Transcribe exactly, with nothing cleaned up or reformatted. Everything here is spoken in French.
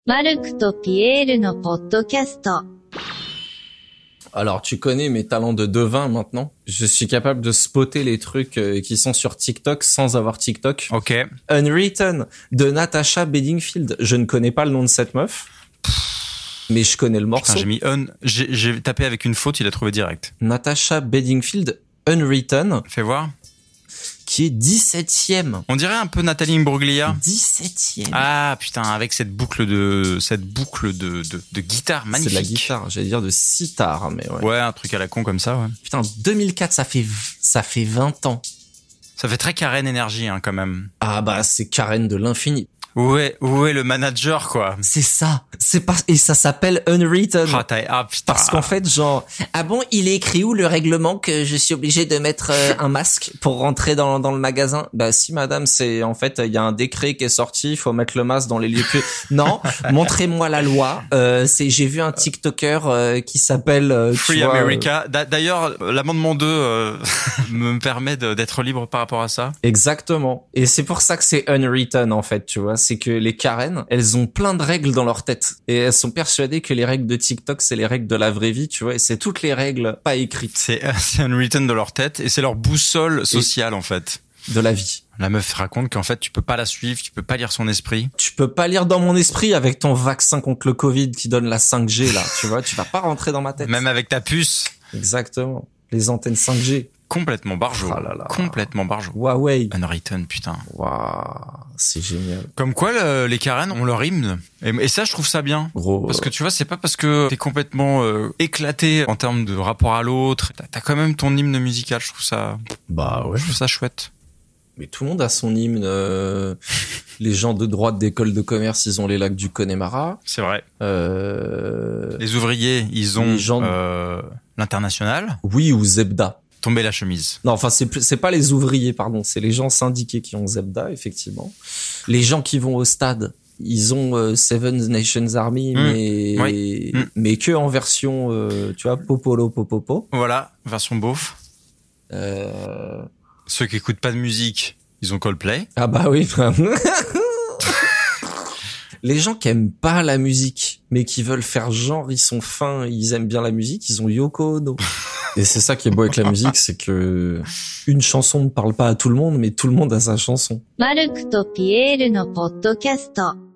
マルクとピエールのポッドキャスト。 Alors, tu connais mes talents de devin maintenant. Je suis capable de spotter les trucs euh, qui sont sur TikTok sans avoir TikTok. Ok. Unwritten de Natasha Bedingfield. Je ne connais pas le nom de cette meuf, mais je connais le morceau. Putain, j'ai mis un, j'ai, j'ai tapé avec une faute, il a trouvé direct. Natasha Bedingfield, Unwritten, Fais voir. qui est dix-septième. On dirait un peu Nathalie Imbruglia. dix-septième. Ah putain, avec cette boucle de cette boucle de de, de guitare magnifique. C'est de la guitare, j'allais dire de sitar, mais ouais. Ouais, un truc à la con comme ça, ouais. Putain, deux mille quatre, ça fait ça fait vingt ans. Ça fait très Karen énergie, hein, quand même. Ah bah c'est Karen de l'infini. Où est où est le manager, quoi? C'est ça. C'est pas et ça s'appelle Unwritten. Ah, t'as, ah putain. Parce qu'en fait, genre, ah bon, il est écrit où le règlement que je suis obligé de mettre euh, un masque pour rentrer dans dans le magasin? Bah si madame, c'est en fait il y a un décret qui est sorti, il faut mettre le masque dans les lieux publics. Non, montrez-moi la loi. Euh, c'est j'ai vu un TikToker euh, qui s'appelle euh, Free vois, America. Euh... D'ailleurs, l'amendement deux euh, me permet de, d'être libre par rapport à ça. Exactement. Et c'est pour ça que c'est Unwritten en fait, tu vois, c'est que les Karen, elles ont plein de règles dans leur tête et elles sont persuadées que les règles de TikTok c'est les règles de la vraie vie, tu vois, et c'est toutes les règles pas écrites. C'est c'est Unwritten de leur tête et c'est leur boussole sociale et en fait. De la vie. La meuf raconte qu'en fait tu peux pas la suivre, tu peux pas lire son esprit. Tu peux pas lire dans mon esprit avec ton vaccin contre le Covid qui donne la cinq G là, tu vois, tu vas pas rentrer dans ma tête. Même avec ta puce. Exactement. Les antennes cinq G. Complètement barjot. Oh là là. Complètement barjot. Huawei. Unwritten, putain. Waouh, c'est génial. Comme quoi, le, les Karen ont leur hymne. Et, et ça, je trouve ça bien. Gros. Parce que tu vois, c'est pas parce que t'es complètement euh, éclaté en termes de rapport à l'autre. T'as, t'as quand même ton hymne musical. Je trouve ça. Bah ouais. Je trouve ça chouette. Mais tout le monde a son hymne. Euh... les gens de droite d'école de commerce, ils ont les lacs du Connemara. C'est vrai. Euh... Les ouvriers, ils ont les gens... euh, l'international. Oui, ou Zebda. Tomber la chemise. Non, enfin c'est c'est pas les ouvriers, pardon, c'est les gens syndiqués qui ont Zebda, effectivement. Les gens qui vont au stade, ils ont euh, Seven Nations Army, mmh. mais oui. mmh. mais que en version, euh, tu vois, popolo popopo. Voilà, version beauf. Euh... Ceux qui écoutent pas de musique, ils ont Coldplay. Ah bah oui. Les gens qui aiment pas la musique, mais qui veulent faire genre, ils sont fins, ils aiment bien la musique, ils ont Yoko Ono. Et c'est ça qui est beau avec la musique, c'est que une chanson ne parle pas à tout le monde, mais tout le monde a sa chanson. マルクとピエールのポッドキャスト。